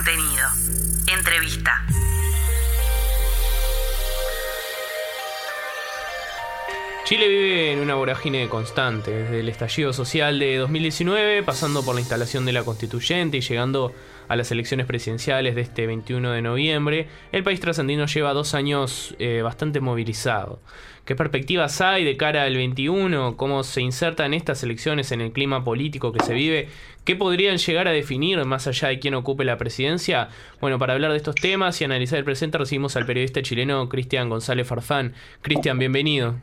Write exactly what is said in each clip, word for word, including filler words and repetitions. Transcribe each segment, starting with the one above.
Contenido. Entrevista. Chile vive en una vorágine constante, desde el estallido social de dos mil diecinueve, pasando por la instalación de la Constituyente y llegando a las elecciones presidenciales de este veintiuno de noviembre. El país trasandino lleva dos años eh, bastante movilizado. ¿Qué perspectivas hay de cara al veintiuno? ¿Cómo se insertan estas elecciones en el clima político que se vive? ¿Qué podrían llegar a definir más allá de quién ocupe la presidencia? Bueno, para hablar de estos temas y analizar el presente recibimos al periodista chileno Cristian González Farfán. Cristian, bienvenido.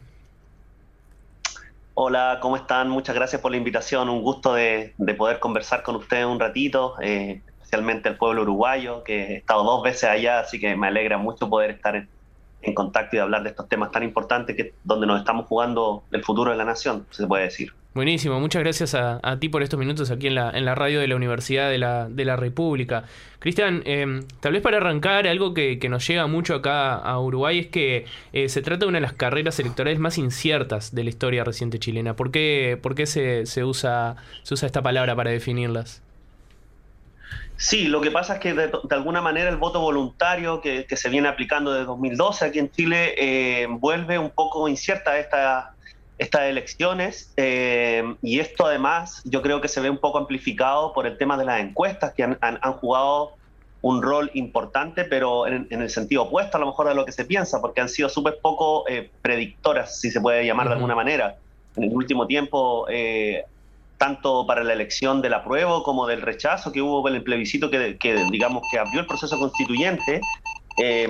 Hola, ¿cómo están? Muchas gracias por la invitación. Un gusto de, de poder conversar con ustedes un ratito, eh, especialmente el pueblo uruguayo, que he estado dos veces allá, así que me alegra mucho poder estar en, en contacto y hablar de estos temas tan importantes que donde nos estamos jugando el futuro de la nación, se puede decir. Buenísimo, muchas gracias a, a ti por estos minutos aquí en la, en la radio de la Universidad de la, de la República. Cristian, eh, tal vez para arrancar, algo que, que nos llega mucho acá a Uruguay es que eh, se trata de una de las carreras electorales más inciertas de la historia reciente chilena. ¿Por qué, por qué se, se, usa, se usa esta palabra para definirlas? Sí, lo que pasa es que de, de alguna manera el voto voluntario que, que se viene aplicando desde dos mil doce aquí en Chile eh, vuelve un poco incierta esta... estas elecciones, eh, y esto además yo creo que se ve un poco amplificado por el tema de las encuestas que han, han, han jugado un rol importante, pero en, en el sentido opuesto a lo mejor de lo que se piensa, porque han sido súper poco eh, predictoras, si se puede llamar uh-huh. de alguna manera. En el último tiempo, eh, tanto para la elección del apruebo como del rechazo que hubo en el plebiscito que, que digamos que abrió el proceso constituyente, eh,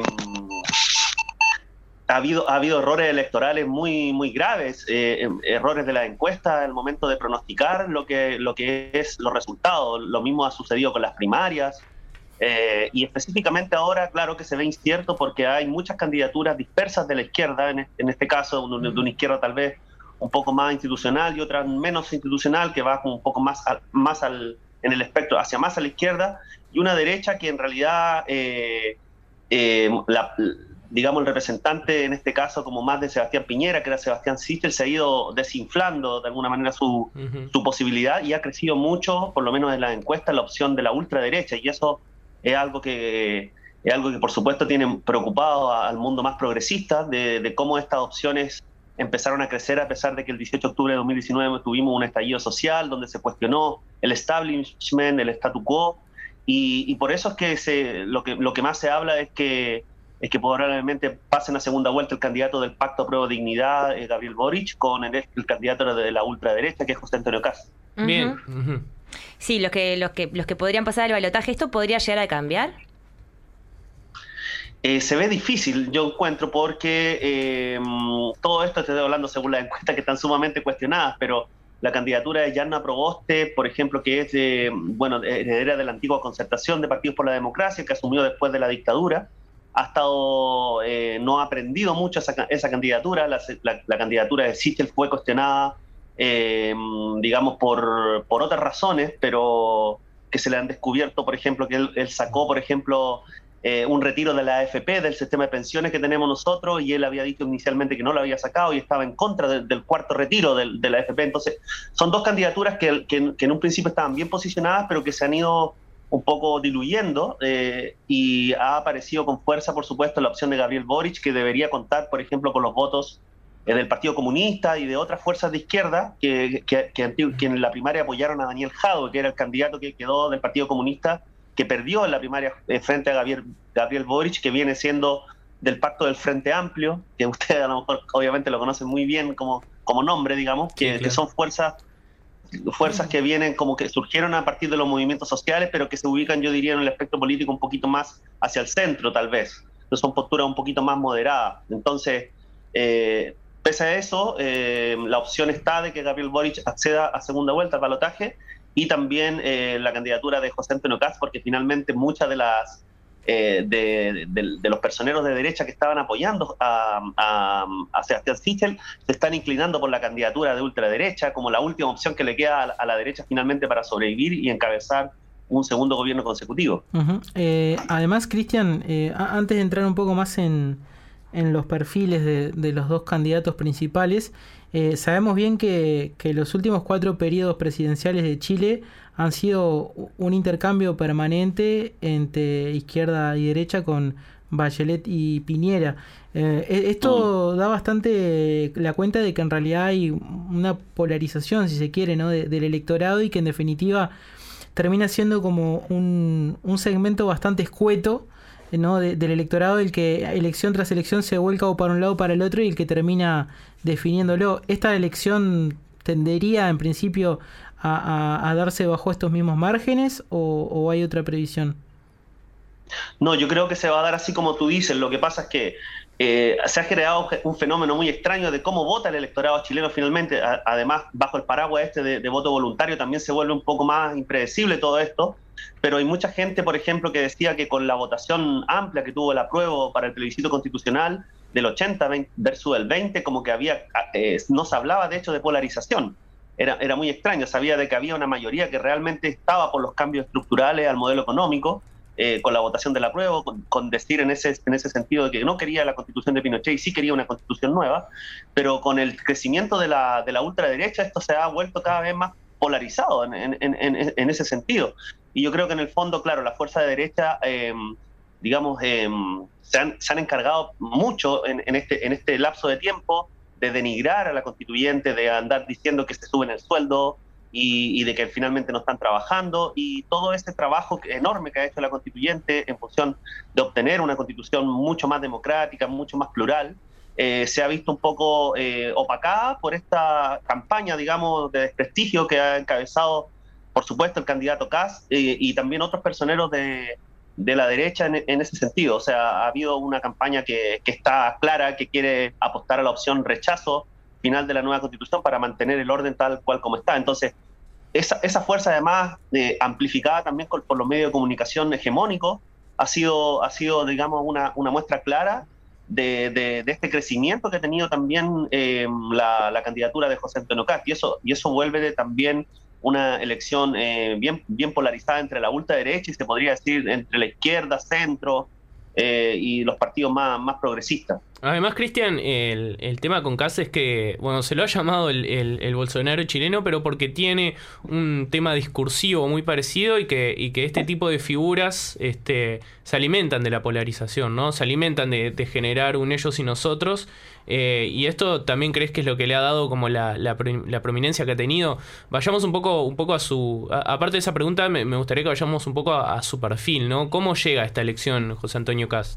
Ha habido, ha habido errores electorales muy, muy graves, eh, errores de la encuesta al momento de pronosticar lo que, lo que es los resultados. Lo mismo ha sucedido con las primarias. Eh, y específicamente ahora, claro que se ve incierto porque hay muchas candidaturas dispersas de la izquierda, en, en este caso de una izquierda tal vez un poco más institucional y otra menos institucional, que va un poco más, al, más al, en el espectro, hacia más a la izquierda, y una derecha que en realidad... Eh, eh, la, digamos, el representante en este caso como más de Sebastián Piñera, que era Sebastián Sichel, se ha ido desinflando de alguna manera su, uh-huh. su posibilidad y ha crecido mucho, por lo menos en las encuestas, la opción de la ultraderecha, y eso es algo que, es algo que por supuesto tiene preocupado al mundo más progresista, de, de cómo estas opciones empezaron a crecer a pesar de que el dieciocho de octubre de dos mil diecinueve tuvimos un estallido social donde se cuestionó el establishment, el statu quo, y, y por eso es que se, lo que lo que más se habla es que es que probablemente pasen a segunda vuelta el candidato del Pacto Apruebo Dignidad, eh, Gabriel Boric, con el, el candidato de la ultraderecha, que es José Antonio Caz. Uh-huh. Bien. Uh-huh. Sí, los que, los, que, los que podrían pasar al balotaje, ¿esto podría llegar a cambiar? Eh, se ve difícil, yo encuentro, porque eh, todo esto, estoy hablando según las encuestas que están sumamente cuestionadas, pero la candidatura de Yarna Proboste, por ejemplo, que es de, bueno, heredera de la antigua Concertación de Partidos por la Democracia, que asumió después de la dictadura, ha estado, eh, no ha aprendido mucho esa, esa candidatura. La, la, la candidatura de Sichel fue cuestionada, eh, digamos, por, por otras razones, pero que se le han descubierto, por ejemplo, que él, él sacó, por ejemplo, eh, un retiro de la A F P, del sistema de pensiones que tenemos nosotros, y él había dicho inicialmente que no lo había sacado y estaba en contra de, del cuarto retiro de, de la A F P. Entonces, son dos candidaturas que, que, que en un principio estaban bien posicionadas, pero que se han ido un poco diluyendo, eh, y ha aparecido con fuerza, por supuesto, la opción de Gabriel Boric, que debería contar, por ejemplo, con los votos eh, del Partido Comunista y de otras fuerzas de izquierda que, que, que, que en la primaria apoyaron a Daniel Jadwe, que era el candidato que quedó del Partido Comunista, que perdió en la primaria eh, frente a Gabriel, Gabriel Boric, que viene siendo del Pacto del Frente Amplio, que ustedes a lo mejor obviamente lo conocen muy bien como, como nombre, digamos, que, sí, claro. que son fuerzas fuerzas que vienen como que surgieron a partir de los movimientos sociales, pero que se ubican, yo diría, en el espectro político un poquito más hacia el centro, tal vez. Entonces son posturas un poquito más moderadas. Entonces, eh, pese a eso, eh, la opción está de que Gabriel Boric acceda a segunda vuelta al balotaje, y también eh, la candidatura de José Antonio Caz, porque finalmente muchas de las eh, de, de, de los personeros de derecha que estaban apoyando a, a, a Sebastián Sichel se están inclinando por la candidatura de ultraderecha como la última opción que le queda a, a la derecha finalmente para sobrevivir y encabezar un segundo gobierno consecutivo. Uh-huh. Eh, además, Cristian, eh, antes de entrar un poco más en, en los perfiles de, de los dos candidatos principales. Eh, sabemos bien que, que los últimos cuatro periodos presidenciales de Chile han sido un intercambio permanente entre izquierda y derecha con Bachelet y Piñera. Eh, esto da bastante la cuenta de que en realidad hay una polarización, si se quiere, ¿no? de, del electorado, y que en definitiva termina siendo como un, un segmento bastante escueto, ¿no? de, del electorado, el que elección tras elección se vuelca o para un lado o para el otro, y el que termina definiéndolo. ¿Esta elección tendería en principio a, a, a darse bajo estos mismos márgenes, o, o hay otra previsión? No, yo creo que se va a dar así como tú dices. Lo que pasa es que eh, se ha generado un fenómeno muy extraño de cómo vota el electorado chileno finalmente. A, además, bajo el paraguas este de, de voto voluntario, también se vuelve un poco más impredecible todo esto. Pero hay mucha gente, por ejemplo, que decía que con la votación amplia que tuvo el apruebo para el plebiscito constitucional del ochenta versus el veinte, como que había, eh, no se hablaba de hecho de polarización. Era, era muy extraño, sabía de que había una mayoría que realmente estaba por los cambios estructurales al modelo económico, eh, con la votación del apruebo, con, con decir en ese, en ese sentido de que no quería la constitución de Pinochet y sí quería una constitución nueva, pero con el crecimiento de la, de la ultraderecha esto se ha vuelto cada vez más polarizado en, en, en, en ese sentido. Y yo creo que en el fondo, claro, la fuerza de derecha, eh, digamos, eh, se, han, se han encargado mucho en, en, este, en este lapso de tiempo de denigrar a la constituyente, de andar diciendo que se suben el sueldo y, y de que finalmente no están trabajando, y todo ese trabajo enorme que ha hecho la constituyente en función de obtener una constitución mucho más democrática, mucho más plural, eh, se ha visto un poco eh, opacada por esta campaña, digamos, de desprestigio que ha encabezado, por supuesto, el candidato Kast eh, y también otros personeros de, de la derecha en, en ese sentido. O sea, ha habido una campaña que, que está clara, que quiere apostar a la opción rechazo final de la nueva constitución para mantener el orden tal cual como está. Entonces, esa, esa fuerza además eh, amplificada también por, por los medios de comunicación hegemónicos ha sido, ha sido digamos, una, una muestra clara de, de, de este crecimiento que ha tenido también eh, la, la candidatura de José Antonio Kast. Y eso, y eso vuelve de también una elección eh, bien, bien polarizada entre la ultraderecha y se podría decir entre la izquierda, centro eh, y los partidos más, más progresistas. Además, Cristian, el, el tema con Kast es que, bueno, se lo ha llamado el, el, el Bolsonaro chileno, pero porque tiene un tema discursivo muy parecido y que, y que este tipo de figuras este, se alimentan de la polarización, ¿no? Se alimentan de, de generar un ellos y nosotros. Eh, y esto también crees que es lo que le ha dado como la, la, la prominencia que ha tenido. Vayamos un poco, un poco a su... A, aparte de esa pregunta, me, me gustaría que vayamos un poco a, a su perfil, ¿no? ¿Cómo llega a esta elección José Antonio Kast?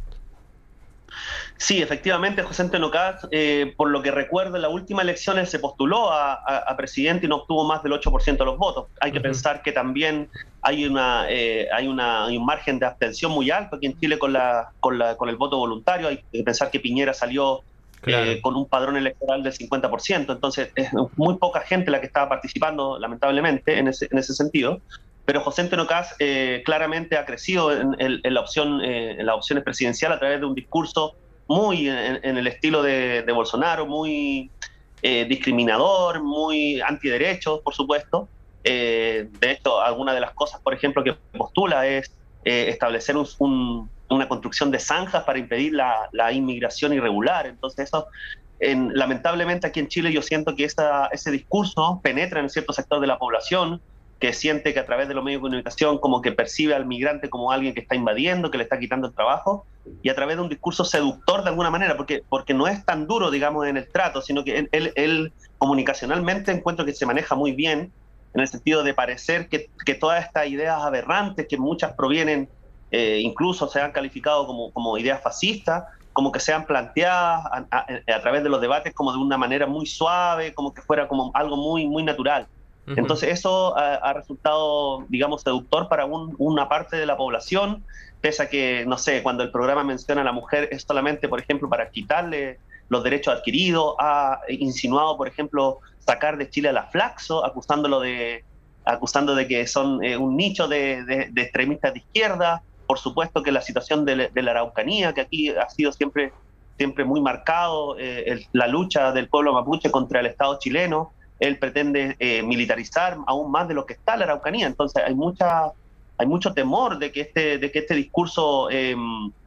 Sí, efectivamente, José Antonio Kast, eh, por lo que recuerdo, en la última elección él se postuló a, a, a presidente y no obtuvo más del ocho por ciento de los votos. Hay que uh-huh. pensar que también hay una eh, hay una hay un margen de abstención muy alto aquí en Chile con la con la con el voto voluntario. Hay que pensar que Piñera salió claro. eh, con un padrón electoral del cincuenta por ciento, entonces es muy poca gente la que estaba participando, lamentablemente, en ese en ese sentido. Pero José Antonio Kast eh, claramente ha crecido en, en, en la opción eh, en las opciones presidenciales a través de un discurso muy en, en el estilo de, de Bolsonaro, muy eh, discriminador, muy antiderechos, por supuesto. Eh, de hecho, alguna de las cosas, por ejemplo, que postula es eh, establecer un, un, una construcción de zanjas para impedir la, la inmigración irregular. Entonces, eso, en, lamentablemente aquí en Chile yo siento que esa, ese discurso penetra en cierto sector de la población, que siente que a través de los medios de comunicación como que percibe al migrante como alguien que está invadiendo, que le está quitando el trabajo, y a través de un discurso seductor de alguna manera, porque, porque no es tan duro, digamos, en el trato, sino que él, él, él comunicacionalmente encuentro que se maneja muy bien, en el sentido de parecer que, que todas estas ideas aberrantes, que muchas provienen, eh, incluso se han calificado como, como ideas fascistas, como que sean planteadas a, a, a través de los debates como de una manera muy suave, como que fuera como algo muy, muy natural. Entonces eso ha, ha resultado, digamos, seductor para un, una parte de la población, pese a que, no sé, cuando el programa menciona a la mujer es solamente, por ejemplo, para quitarle los derechos adquiridos. Ha insinuado, por ejemplo, sacar de Chile a la Flaxo, acusándolo de, acusando de que son eh, un nicho de, de, de extremistas de izquierda. Por supuesto que la situación de, de la Araucanía, que aquí ha sido siempre, siempre muy marcado, eh, el, la lucha del pueblo mapuche contra el Estado chileno. Él pretende eh, militarizar aún más de lo que está la Araucanía. Entonces hay mucha hay mucho temor de que este de que este discurso eh,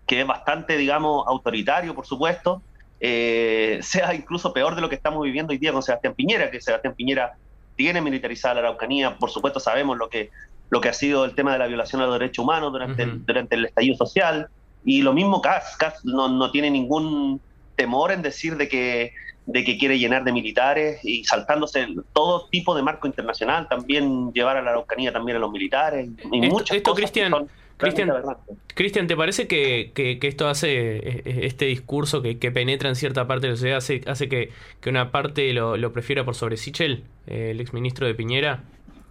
que es bastante, digamos, autoritario, por supuesto, eh, sea incluso peor de lo que estamos viviendo hoy día con Sebastián Piñera, que Sebastián Piñera tiene militarizada la Araucanía. Por supuesto sabemos lo que, lo que ha sido el tema de la violación a los derechos humanos durante, uh-huh. el, durante el estallido social, y lo mismo Kast, Kast no, no tiene ningún temor en decir de que, de que quiere llenar de militares y saltándose todo tipo de marco internacional, también llevar a la Araucanía también a los militares, y esto, muchas esto cosas Cristian, que son Cristian, Cristian, ¿te parece que, que, que esto hace, este discurso que, que penetra en cierta parte de la sociedad, hace, hace que, que una parte lo, lo prefiera por sobre Sichel, eh, el exministro de Piñera?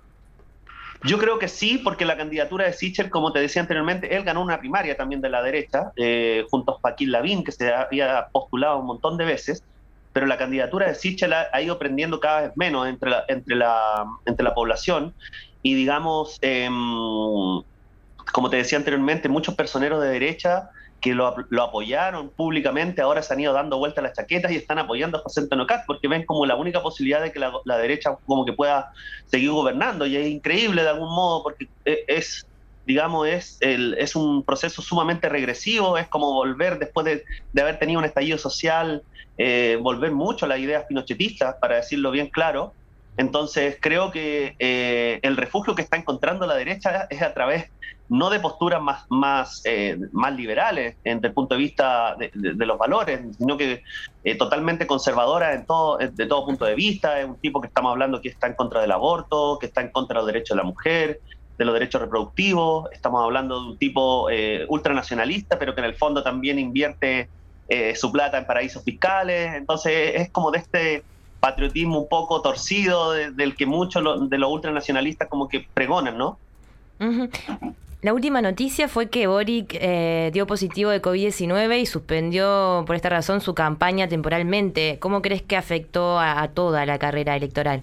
Yo creo que sí, porque la candidatura de Sichel, como te decía anteriormente, él ganó una primaria también de la derecha, eh, junto a Joaquín Lavín, que se había postulado un montón de veces, pero la candidatura de Sichel ha, ha ido prendiendo cada vez menos entre la, entre la, entre la población, y digamos... Eh, como te decía anteriormente, muchos personeros de derecha que lo, lo apoyaron públicamente ahora se han ido dando vueltas las chaquetas y están apoyando a José Antonio Kast porque ven como la única posibilidad de que la, la derecha como que pueda seguir gobernando, y es increíble de algún modo porque es, digamos, es, el, es un proceso sumamente regresivo, es como volver después de, de haber tenido un estallido social, eh, volver mucho a las ideas pinochetistas, para decirlo bien claro. Entonces creo que eh, el refugio que está encontrando la derecha es a través no de posturas más, más, eh, más liberales desde el punto de vista de, de, de los valores, sino que eh, totalmente conservadoras en todo, de todo punto de vista. Es un tipo que estamos hablando que está en contra del aborto, que está en contra de los derechos de la mujer, de los derechos reproductivos. Estamos hablando de un tipo eh, ultranacionalista, pero que en el fondo también invierte eh, su plata en paraísos fiscales. Entonces es como de este patriotismo un poco torcido de, del que muchos lo, de los ultranacionalistas como que pregonan, ¿no? Uh-huh. La última noticia fue que Boric eh, dio positivo de COVID diecinueve y suspendió por esta razón su campaña temporalmente. ¿Cómo crees que afectó a, a toda la carrera electoral?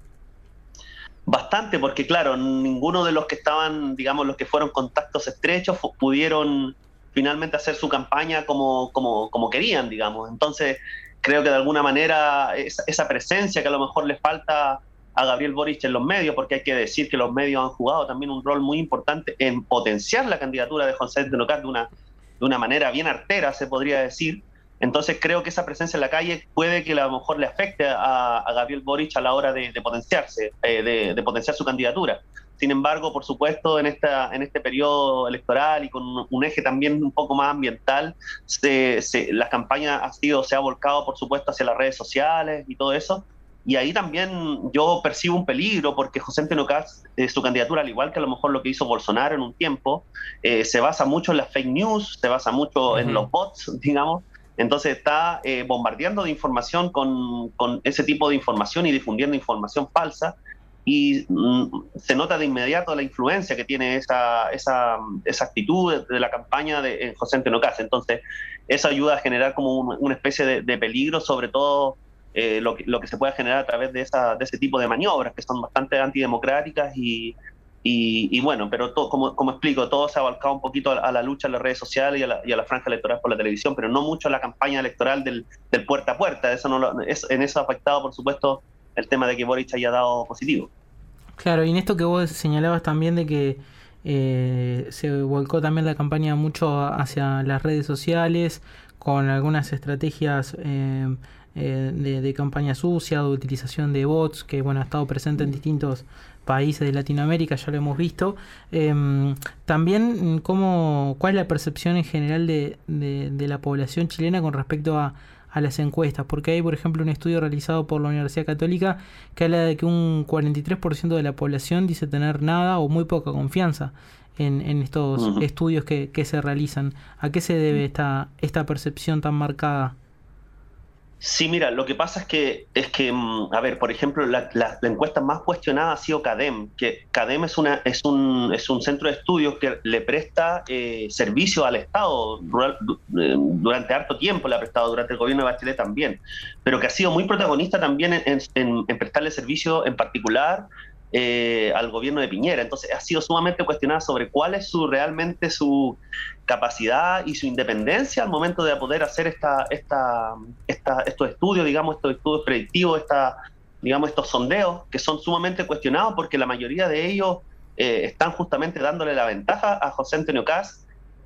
Bastante, porque claro, ninguno de los que estaban, digamos, los que fueron contactos estrechos pudieron finalmente hacer su campaña como, como, como querían, digamos. Entonces creo que de alguna manera esa, esa presencia que a lo mejor le falta a Gabriel Boric en los medios, porque hay que decir que los medios han jugado también un rol muy importante en potenciar la candidatura de José Antonio Kast de una, de una manera bien artera, se podría decir. Entonces creo que esa presencia en la calle puede que a lo mejor le afecte a, a Gabriel Boric a la hora de, de potenciarse, eh, de, de potenciar su candidatura. Sin embargo, por supuesto, en, esta, en este periodo electoral y con un, un eje también un poco más ambiental, se, se, la campaña ha sido, se ha volcado, por supuesto, hacia las redes sociales y todo eso. Y ahí también yo percibo un peligro, porque José Antonio Kast, eh, su candidatura, al igual que a lo mejor lo que hizo Bolsonaro en un tiempo, eh, se basa mucho en las fake news, se basa mucho uh-huh. en los bots, digamos. Entonces está eh, bombardeando de información con, con ese tipo de información y difundiendo información falsa. Y mm, se nota de inmediato la influencia que tiene esa, esa, esa actitud de, de la campaña de en José Antonio Kast. Entonces eso ayuda a generar como un, una especie de, de peligro, sobre todo Eh, lo, que, lo que se puede generar a través de, esa, de ese tipo de maniobras que son bastante antidemocráticas y, y, y bueno, pero todo, como, como explico, todo se ha volcado un poquito a, a la lucha en las redes sociales y a, la, y a la franja electoral por la televisión, pero no mucho a la campaña electoral del, del puerta a puerta. Eso no lo, es, en eso ha afectado, por supuesto, el tema de que Boric haya dado positivo. Claro, y en esto que vos señalabas también de que eh, se volcó también la campaña mucho hacia las redes sociales, con algunas estrategias eh, eh, de, de campaña sucia, de utilización de bots, que bueno, ha estado presente en distintos países de Latinoamérica, ya lo hemos visto. Eh, también, ¿cómo, ¿cuál es la percepción en general de, de, de la población chilena con respecto a, a las encuestas? Porque hay, por ejemplo, un estudio realizado por la Universidad Católica que habla de que un cuarenta y tres por ciento de la población dice tener nada o muy poca confianza en, en estos uh-huh. estudios que, que se realizan. ¿A qué se debe esta, esta percepción tan marcada? Sí, mira, lo que pasa es que, es que a ver, por ejemplo, la, la, la encuesta más cuestionada ha sido CADEM, que CADEM es, una, es, un, es un centro de estudios que le presta eh, servicio al Estado rural, durante harto tiempo, le ha prestado durante el gobierno de Bachelet también, pero que ha sido muy protagonista también en, en, en prestarle servicio en particular Eh, al gobierno de Piñera. Entonces ha sido sumamente cuestionada sobre cuál es su realmente su capacidad y su independencia al momento de poder hacer esta, esta, esta, estos estudios, digamos, estos estudios predictivos, esta, digamos, estos sondeos que son sumamente cuestionados porque la mayoría de ellos eh, están justamente dándole la ventaja a José Antonio Kast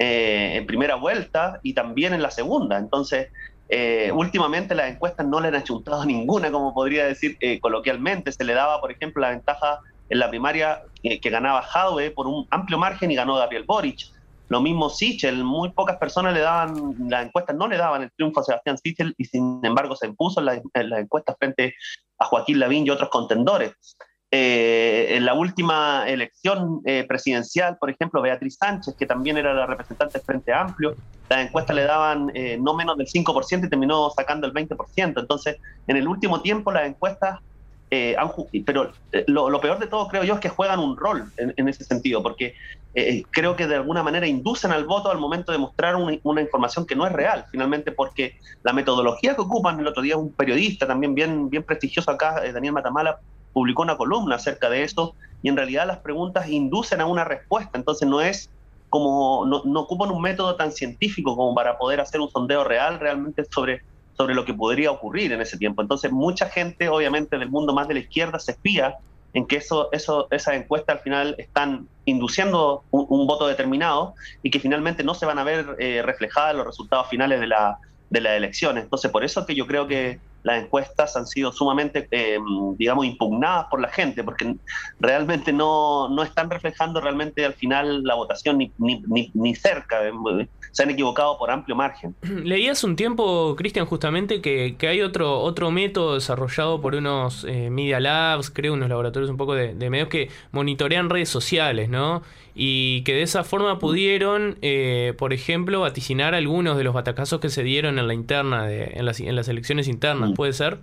eh, en primera vuelta y también en la segunda. Entonces, eh, últimamente las encuestas no le han achuntado ninguna, como podría decir eh, coloquialmente. Se le daba, por ejemplo, la ventaja en la primaria eh, que ganaba Jadwe por un amplio margen y ganó Gabriel Boric. Lo mismo Sichel, muy pocas personas le daban, las encuestas no le daban el triunfo a Sebastián Sichel y sin embargo se impuso en, la, en las encuestas frente a Joaquín Lavín y otros contendores. Eh, en la última elección eh, presidencial, por ejemplo, Beatriz Sánchez, que también era la representante del Frente Amplio, las encuestas le daban eh, no menos del cinco por ciento y terminó sacando el veinte por ciento. Entonces, en el último tiempo las encuestas, eh, han, pero eh, lo, lo peor de todo creo yo es que juegan un rol en, en ese sentido, porque eh, creo que de alguna manera inducen al voto al momento de mostrar una, una información que no es real, finalmente, porque la metodología que ocupan, el otro día un periodista también bien, bien prestigioso acá, eh, Daniel Matamala, publicó una columna acerca de eso, y en realidad las preguntas inducen a una respuesta, entonces no es como, no, no ocupan un método tan científico como para poder hacer un sondeo real realmente sobre, sobre lo que podría ocurrir en ese tiempo. Entonces mucha gente, obviamente del mundo más de la izquierda, se fía en que eso, eso, esas encuestas al final están induciendo un, un voto determinado y que finalmente no se van a ver eh, reflejadas los resultados finales de la de las elecciones. Entonces, por eso es que yo creo que las encuestas han sido sumamente, eh, digamos, impugnadas por la gente, porque realmente no, no están reflejando realmente al final la votación ni, ni, ni, ni cerca. Se han equivocado por amplio margen. Leí hace un tiempo, Cristian, justamente que, que hay otro, otro método desarrollado por unos eh, Media Labs, creo, unos laboratorios un poco de, de medios que monitorean redes sociales, ¿no? Y que de esa forma pudieron, eh, por ejemplo, vaticinar algunos de los batacazos que se dieron en la interna, de, en, las, en las elecciones internas, ¿puede ser?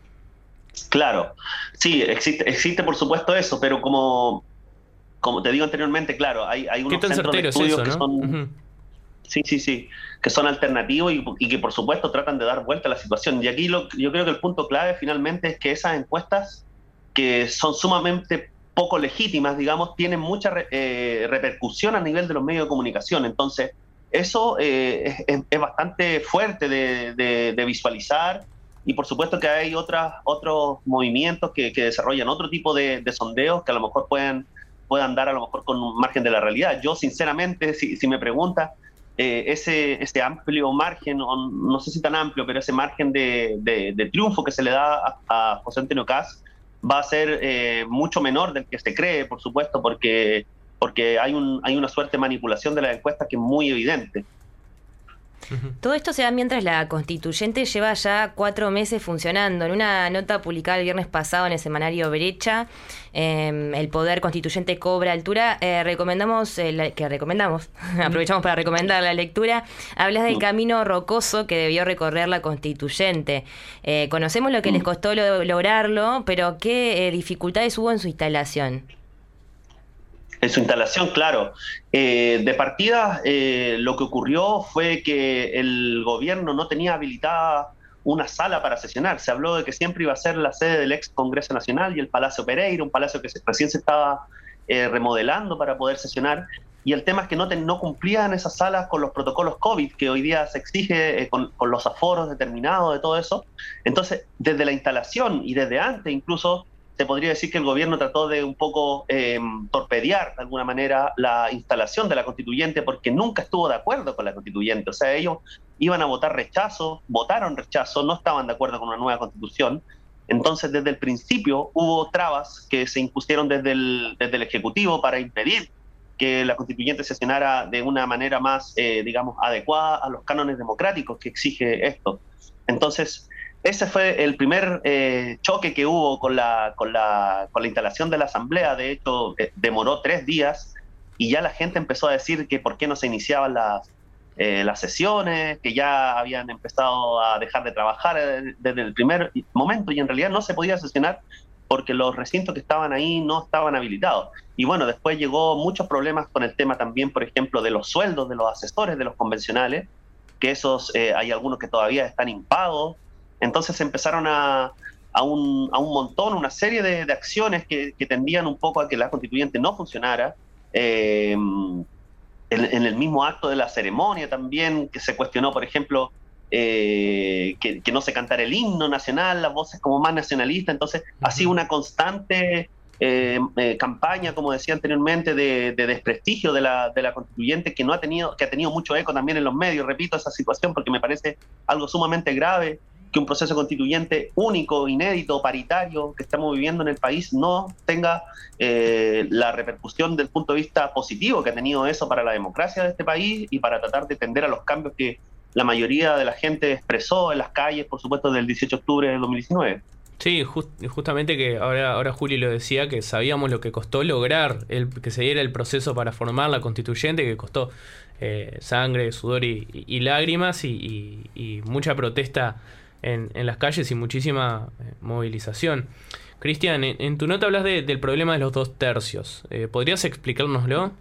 Claro, sí, existe, existe por supuesto eso, pero como, como te digo anteriormente, claro, hay, hay unos centros de estudios eso, ¿no? que son... Uh-huh. Sí, sí, sí, que son alternativos y, y que por supuesto tratan de dar vuelta a la situación. Y aquí lo, yo creo que el punto clave finalmente es que esas encuestas, que son sumamente poco legítimas, digamos, tienen mucha re, eh, repercusión a nivel de los medios de comunicación. Entonces, eso eh, es, es bastante fuerte de, de, de visualizar, y por supuesto que hay otras, otros movimientos que, que desarrollan otro tipo de, de sondeos que a lo mejor pueden, puedan dar a lo mejor con un margen de la realidad. Yo, sinceramente, si, si me preguntas, eh, ese, ese amplio margen, o no sé si tan amplio, pero ese margen de, de, de triunfo que se le da a, a José Antonio Kast, va a ser eh, mucho menor del que se cree, por supuesto, porque, porque hay, un, hay una suerte de manipulación de las encuestas que es muy evidente. Todo esto se da mientras la Constituyente lleva ya cuatro meses funcionando. En una nota publicada el viernes pasado en el semanario Brecha, eh, el Poder Constituyente cobra altura. Eh, recomendamos, eh, que recomendamos, aprovechamos para recomendar la lectura. Hablas del camino rocoso que debió recorrer la Constituyente. Eh, conocemos lo que les costó lo, lograrlo, pero ¿qué eh, dificultades hubo en su instalación? En su instalación, claro. Eh, de partida, eh, lo que ocurrió fue que el gobierno no tenía habilitada una sala para sesionar. Se habló de que siempre iba a ser la sede del ex Congreso Nacional y el Palacio Pereira, un palacio que se, recién se estaba eh, remodelando para poder sesionar. Y el tema es que no, te, no cumplían esas salas con los protocolos COVID, que hoy día se exige eh, con, con los aforos determinados de todo eso. Entonces, desde la instalación y desde antes incluso, se podría decir que el gobierno trató de un poco eh, torpedear de alguna manera la instalación de la constituyente, porque nunca estuvo de acuerdo con la constituyente. O sea, ellos iban a votar rechazo, votaron rechazo, no estaban de acuerdo con una nueva constitución. Entonces, desde el principio hubo trabas que se impusieron desde el, desde el Ejecutivo para impedir que la constituyente sesionara de una manera más, eh, digamos, adecuada a los cánones democráticos que exige esto. Entonces, ese fue el primer eh, choque que hubo con la, con, la, con la instalación de la Asamblea. De hecho, eh, demoró tres días y ya la gente empezó a decir que por qué no se iniciaban las, eh, las sesiones, que ya habían empezado a dejar de trabajar desde el primer momento, y en realidad no se podía sesionar porque los recintos que estaban ahí no estaban habilitados. Y bueno, después llegó muchos problemas con el tema también, por ejemplo, de los sueldos de los asesores de los convencionales, que esos eh, hay algunos que todavía están impagos. Entonces empezaron a, a, un, a un montón, una serie de, de acciones que, que tendían un poco a que la constituyente no funcionara. Eh, en, en el mismo acto de la ceremonia también, que se cuestionó, por ejemplo, eh, que, que no se cantara el himno nacional, las voces como más nacionalistas. Entonces, uh-huh. ha sido una constante eh, eh, campaña, como decía anteriormente, de, de desprestigio de la, de la constituyente, que no ha tenido, que ha tenido mucho eco también en los medios. Repito esa situación porque me parece algo sumamente grave que un proceso constituyente único, inédito, paritario que estamos viviendo en el país no tenga eh, la repercusión del punto de vista positivo que ha tenido eso para la democracia de este país y para tratar de tender a los cambios que la mayoría de la gente expresó en las calles, por supuesto, del dieciocho de octubre de dos mil diecinueve. Sí, just, justamente que ahora, ahora Juli lo decía, que sabíamos lo que costó lograr el, que se diera el proceso para formar la constituyente, que costó eh, sangre, sudor y, y, y lágrimas y, y, y mucha protesta en, en las calles y muchísima eh, movilización. Cristian, en, en tu nota hablas de, del problema de los dos tercios. Eh, ¿Podrías explicárnoslo?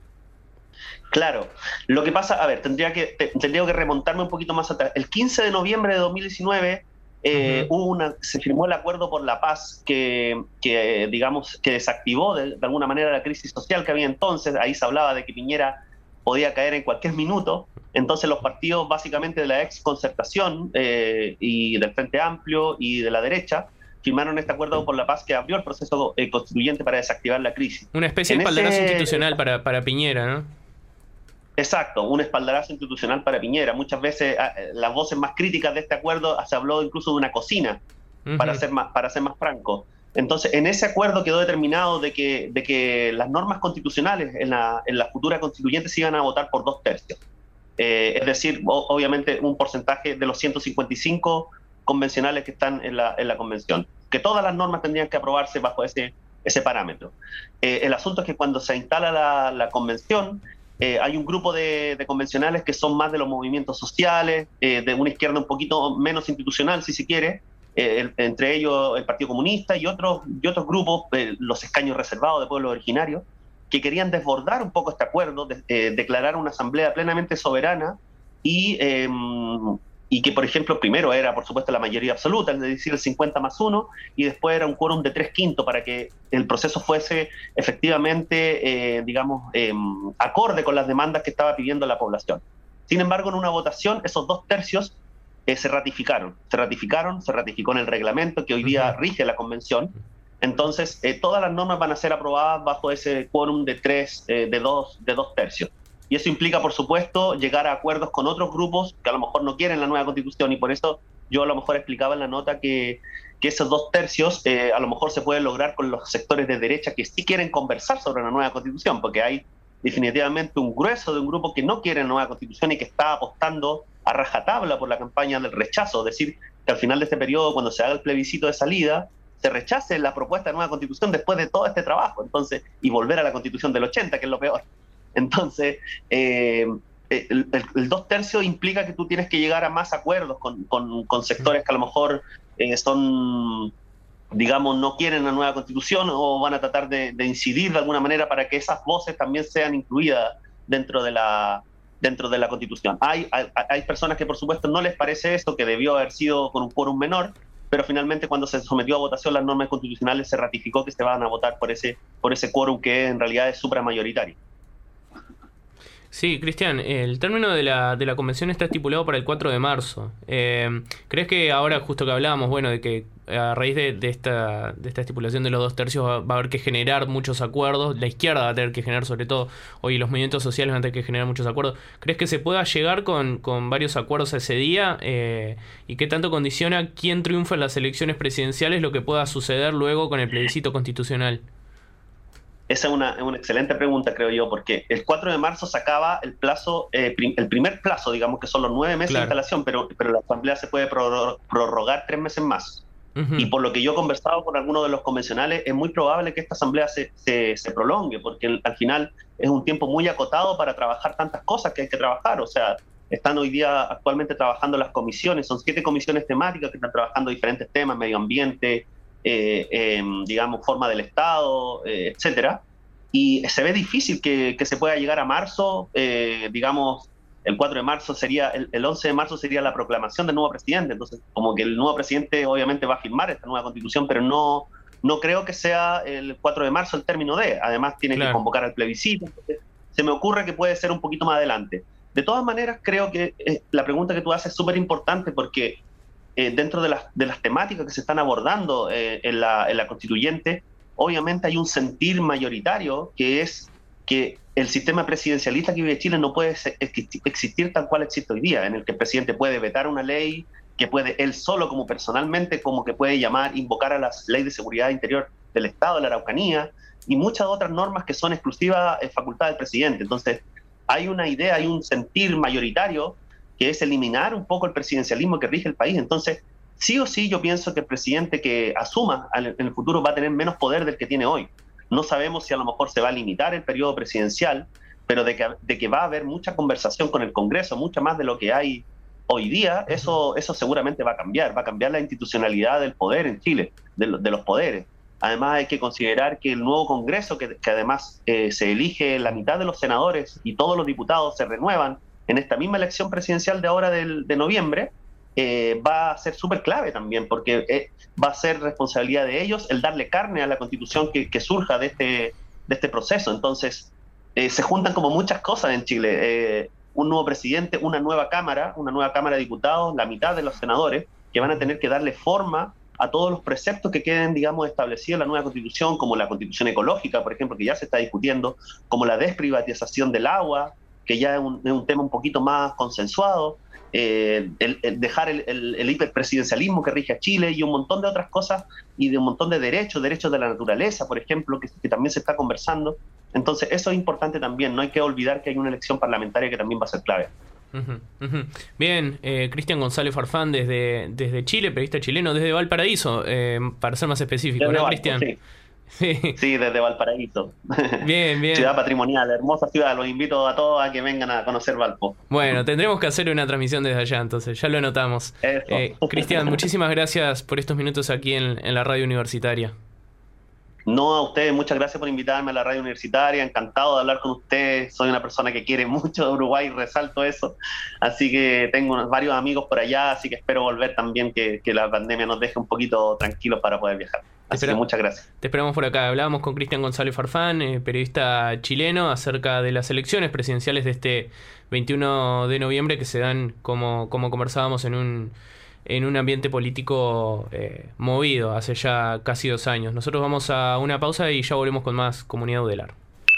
Claro, lo que pasa, a ver, tendría que, tendría que remontarme un poquito más atrás. El quince de noviembre de dos mil diecinueve eh, uh-huh. hubo una, se firmó el Acuerdo por la Paz que, que digamos, que desactivó de, de alguna manera la crisis social que había entonces. Ahí se hablaba de que Piñera podía caer en cualquier minuto. Entonces los partidos básicamente de la ex concertación eh, y del Frente Amplio y de la derecha firmaron este Acuerdo por la Paz que abrió el proceso eh, constituyente para desactivar la crisis. Una especie de espaldarazo ese... institucional para, para Piñera, ¿no? Exacto, un espaldarazo institucional para Piñera. Muchas veces eh, las voces más críticas de este acuerdo se habló incluso de una cocina, uh-huh. para ser más, para ser más franco. Entonces, en ese acuerdo quedó determinado de que, de que las normas constitucionales en la, en la futura constituyente se iban a votar por dos tercios. Eh, es decir, o, obviamente un porcentaje de los ciento cincuenta y cinco convencionales que están en la, en la convención. Que todas las normas tendrían que aprobarse bajo ese, ese parámetro. Eh, el asunto es que cuando se instala la, la convención, Eh, hay un grupo de, de convencionales que son más de los movimientos sociales, eh, de una izquierda un poquito menos institucional, si se quiere, eh, el, entre ellos el Partido Comunista y otros, y otros grupos, eh, los escaños reservados de pueblos originarios, que querían desbordar un poco este acuerdo, de, eh, declarar una asamblea plenamente soberana y, eh, y que, por ejemplo, primero era, por supuesto, la mayoría absoluta, es decir, el cincuenta más uno, y después era un quórum de tres quintos para que el proceso fuese efectivamente, eh, digamos, eh, acorde con las demandas que estaba pidiendo la población. Sin embargo, en una votación, esos dos tercios eh, se ratificaron. Se ratificaron, se ratificó en el reglamento que hoy día rige la convención. Entonces, eh, todas las normas van a ser aprobadas bajo ese quórum de tres, eh, de dos, de dos tercios. Y eso implica, por supuesto, llegar a acuerdos con otros grupos que a lo mejor no quieren la nueva constitución, y por eso yo a lo mejor explicaba en la nota que, que esos dos tercios eh, a lo mejor se pueden lograr con los sectores de derecha que sí quieren conversar sobre una nueva constitución, porque hay definitivamente un grueso de un grupo que no quiere nueva constitución y que está apostando a rajatabla por la campaña del rechazo, es decir, que al final de este periodo, cuando se haga el plebiscito de salida, se rechace la propuesta de nueva constitución después de todo este trabajo, entonces, y volver a la constitución del ochenta, que es lo peor. Entonces, eh, el, el, el dos tercios implica que tú tienes que llegar a más acuerdos con, con, con sectores que a lo mejor eh, son, digamos, no quieren la nueva constitución o van a tratar de, de incidir de alguna manera para que esas voces también sean incluidas dentro de la, dentro de la constitución. Hay, hay, hay personas que, por supuesto, no les parece esto, que debió haber sido con un quórum menor, pero finalmente cuando se sometió a votación las normas constitucionales se ratificó que se van a votar por ese, por ese quórum que en realidad es supramayoritario. Sí, Cristian, el término de la, de la convención está estipulado para el cuatro de marzo. Eh, ¿Crees que ahora, justo que hablábamos, bueno, de que a raíz de, de, esta, de esta estipulación de los dos tercios va, va a haber que generar muchos acuerdos, la izquierda va a tener que generar, sobre todo hoy los movimientos sociales van a tener que generar muchos acuerdos? ¿Crees que se pueda llegar con, con varios acuerdos ese día? Eh, ¿Y qué tanto condiciona quién triunfa en las elecciones presidenciales lo que pueda suceder luego con el plebiscito constitucional? Esa es una, es una excelente pregunta, creo yo, porque el cuatro de marzo se acaba el plazo, eh, prim, el primer plazo, digamos, que son los nueve meses, claro, de instalación, pero, pero la Asamblea se puede prorrogar, prorrogar tres meses más. Uh-huh. Y por lo que yo he conversado con algunos de los convencionales, es muy probable que esta Asamblea se, se, se prolongue, porque el, al final es un tiempo muy acotado para trabajar tantas cosas que hay que trabajar. O sea, están hoy día actualmente trabajando las comisiones, son siete comisiones temáticas que están trabajando diferentes temas, medio ambiente, Eh, eh, digamos, forma del Estado, eh, etcétera, y se ve difícil que, que se pueda llegar a marzo, eh, digamos, el cuatro de marzo sería, el, el once de marzo sería la proclamación del nuevo presidente, entonces como que el nuevo presidente obviamente va a firmar esta nueva constitución, pero no, no creo que sea el cuatro de marzo el término de, además tiene claro. que convocar al plebiscito, entonces se me ocurre que puede ser un poquito más adelante. De todas maneras, creo que eh, la pregunta que tú haces es súper importante porque Eh, dentro de las, de las temáticas que se están abordando eh, en, la, en la constituyente, obviamente hay un sentir mayoritario que es que el sistema presidencialista que vive Chile no puede existir tal cual existe hoy día, en el que el presidente puede vetar una ley, que puede él solo como personalmente, como que puede llamar, invocar a la ley de seguridad interior del Estado, de la Araucanía, y muchas otras normas que son exclusivas eh, facultad del presidente. Entonces, hay una idea, hay un sentir mayoritario que es eliminar un poco el presidencialismo que rige el país. Entonces, sí o sí yo pienso que el presidente que asuma en el futuro va a tener menos poder del que tiene hoy. No sabemos si a lo mejor se va a limitar el periodo presidencial, pero de que, de que va a haber mucha conversación con el Congreso, mucha más de lo que hay hoy día, eso, eso seguramente va a cambiar, va a cambiar la institucionalidad del poder en Chile, de, de los poderes. Además hay que considerar que el nuevo Congreso, que, que además eh, se elige la mitad de los senadores y todos los diputados se renuevan en esta misma elección presidencial de ahora del, de noviembre, eh, va a ser súper clave también, porque eh, va a ser responsabilidad de ellos el darle carne a la Constitución que, que surja de este, de este proceso. Entonces, eh, se juntan como muchas cosas en Chile. Eh, un nuevo presidente, una nueva Cámara, una nueva Cámara de Diputados, la mitad de los senadores, que van a tener que darle forma a todos los preceptos que queden, digamos, establecidos en la nueva Constitución, como la Constitución ecológica, por ejemplo, que ya se está discutiendo, como la desprivatización del agua, que ya es un, es un tema un poquito más consensuado, eh, el, el dejar el, el, el hiperpresidencialismo que rige a Chile y un montón de otras cosas, y de un montón de derechos, derechos de la naturaleza, por ejemplo, que, que también se está conversando. Entonces, eso es importante también. No hay que olvidar que hay una elección parlamentaria que también va a ser clave. Uh-huh, uh-huh. Bien, eh, Cristian González Farfán desde, desde Chile, periodista chileno, desde Valparaíso, eh, para ser más específico, desde ¿no, Valpo, Cristian? Sí. Sí. Sí, desde Valparaíso. Bien, bien. Ciudad patrimonial, hermosa ciudad. Los invito a todos a que vengan a conocer Valpo. Bueno, tendremos que hacer una transmisión desde allá, entonces, ya lo anotamos. Eh, Cristian, muchísimas gracias por estos minutos aquí en, en la radio universitaria. No, a ustedes, muchas gracias por invitarme a la radio universitaria, encantado de hablar con ustedes, soy una persona que quiere mucho de Uruguay, resalto eso, así que tengo unos, varios amigos por allá, así que espero volver también, que, que la pandemia nos deje un poquito tranquilos para poder viajar. Así que muchas gracias. Te esperamos por acá. Hablábamos con Cristian González Farfán, eh, periodista chileno, acerca de las elecciones presidenciales de este veintiuno de noviembre que se dan, como, como conversábamos, en un... en un ambiente político eh, movido hace ya casi dos años. Nosotros vamos a una pausa y ya volvemos con más Comunidad Udelar.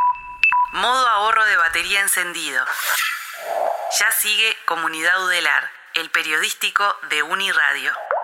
Modo ahorro de batería encendido. Ya sigue Comunidad Udelar, el periodístico de Uniradio.